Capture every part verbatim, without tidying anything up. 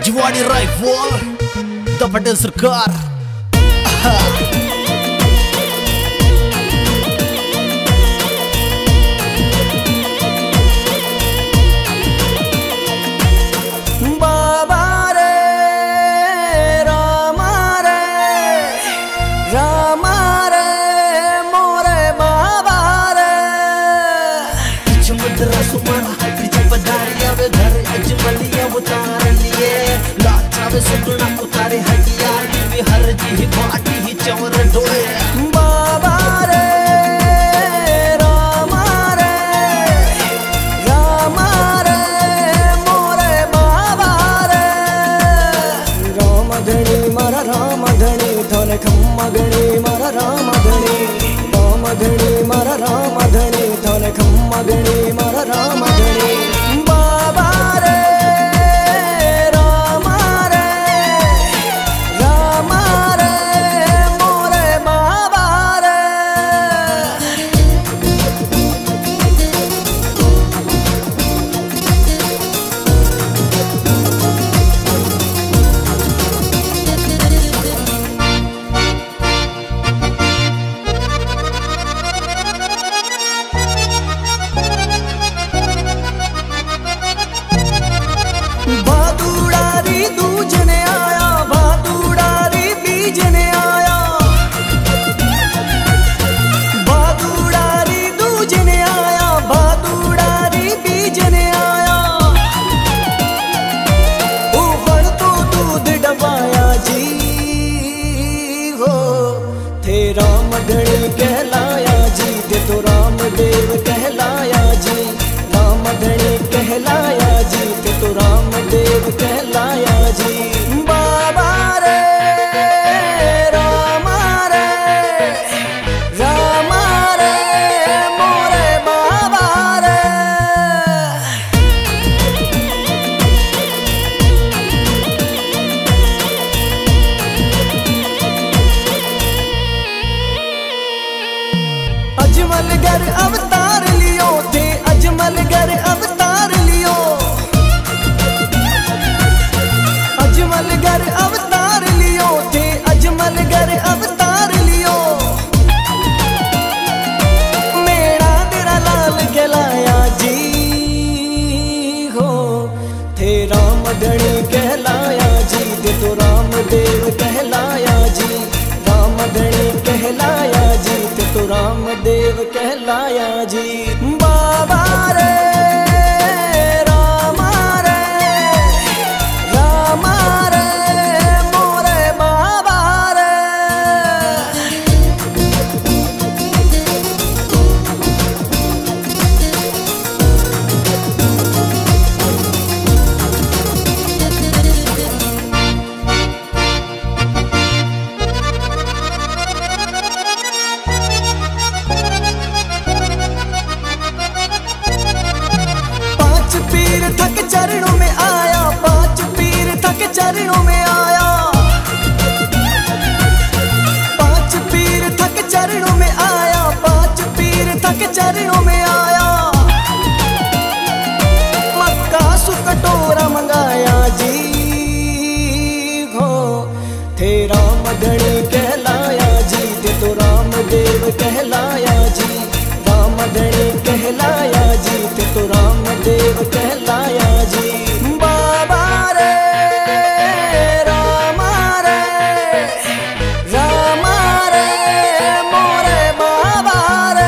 Rajwadi rifle the Patel सरकार। बाबा रे रामा रे रामा रे मोरे बाबा रे चमद्रा सुमरा प्रिय पधारिया वे घर अजमलिया उतार लिए लाचा वे सुगुना उतारे हटियार वे हर जी बाटी ही चौर ढोए। बाबा रे रामा रे रामा रे मोरे बाबा रे राम धनी मारा राम धनी धन खम्मा गणी मारा राम धनी राम धनी मारा राम धनी धन खम्मा गणी मारा राम धनी। बाबा रे रामा रे रामा रे मोरे बाबा रे भादुड़ारी दूजने आया भादुड़ारी बीजने आया भादुड़ारी दूजने आया भादुड़ारी बीजने आया ऊपर तो दूध डबाया जी हो थे राम धनी कहलाया जी ते तो रामदेव कहलाया जी राम धनी कहलाया जी ते तो रामदेव कहलाया जी। बाबा रे रामा रे रामा रे मोरे बाबा रे अजमलगर अवतार लियो थे अजमलगर अवतार लियो अजमलगर अवतार लियो थे अजमलगर अवतार लियो मेरा तेरा लाल कहलाया जी हो थे राम धनी कहलाया जी ते तो रामदेव कहलाया जी राम धनी कहलाया जी ते तो रामदेव कहलाया जी। बाबा रे रामा रे रामा रे मोरे बाबा रे पांच पीर थक चरणों में आया पांच पीर थक चरणों में आया पांच पीर थक चरणों में आया पांच पीर थक चरणों में आया मक्का सुकटोरा मंगाया जी हो थे राम धनी कहलाया जी ते तो रामदेव कहलाया जी राम धनी कहलाया जी ते तो रामदेव कहलाया जी। बाबा रे रामा रे रामा रे मोरे बाबा रे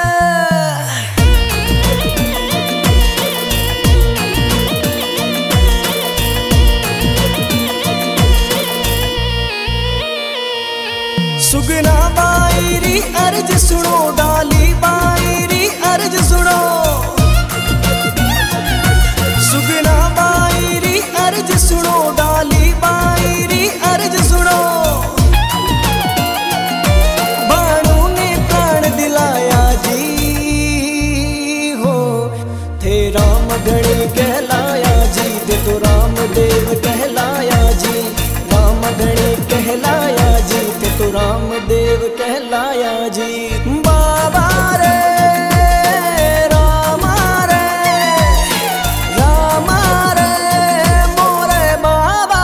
सुगना बाईरी अर्ज सुनो डाली बाईरी अर्ज सुनो सुगना बाईरी अर्ज सुनो डाली बाईरी अर्ज सुनो भानु ने प्राण दिलाया जी हो थे राम धनी कहलाया जी ते तो रामदेव कहलाया जी राम धनी कहलाया जी ते तो रामदेव कहलाया जी। बाबा रे रामा रे रामा रे मोरे बाबा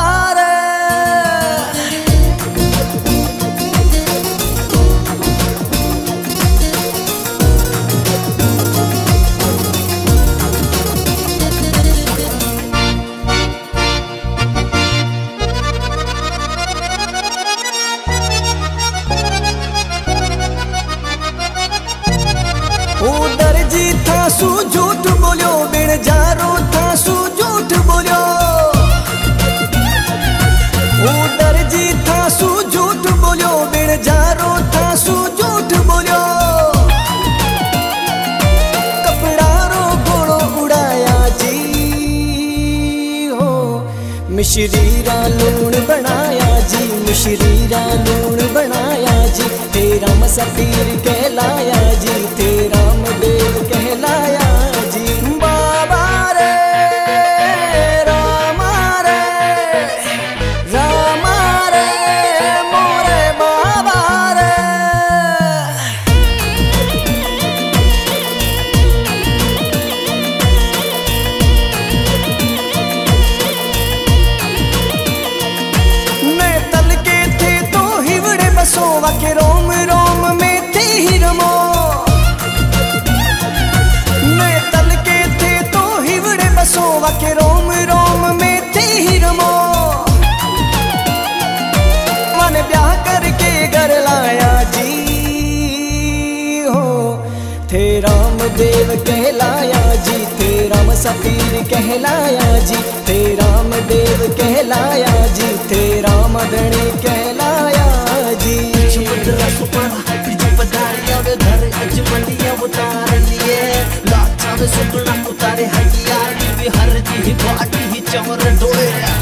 जारो था सू झूठ बोलियो, उधर जी था सू झूठ बोलियो, बिन जारो था सू झूठ बोलियो। कपड़ा रो घोड़ो उड़ाया जी हो, मिश्री रा लूण बनाया जी, मिश्री रा लूण बनाया जी। तेरा मसफीर कहलाया जी, तेरा मदेव कहलाया जी। बाबा रे रामा रे, रामा रे मोरे बाबा रे। मैं तल के थे तो हिवड़े बसोवा के रोम रोम में थे हिरमो। मैं तल के थे तो हिवड़े बसोवा के रोम रोम में थे हिरमो। मन ब्याह करके घर लाया जी हो, थे राम देव कहलाया जी, थे राम सफीर कहलाया जी, थे राम देव कहलाया जी, थे राम धनी कहलाया जी। समुद्र सुपड़ा तुझे पधारी आवे घर अजमलिया उतार लिए, लाचा में सुगना उतारे हकियार, बीवी हर जी बाटी ही चमर डोले।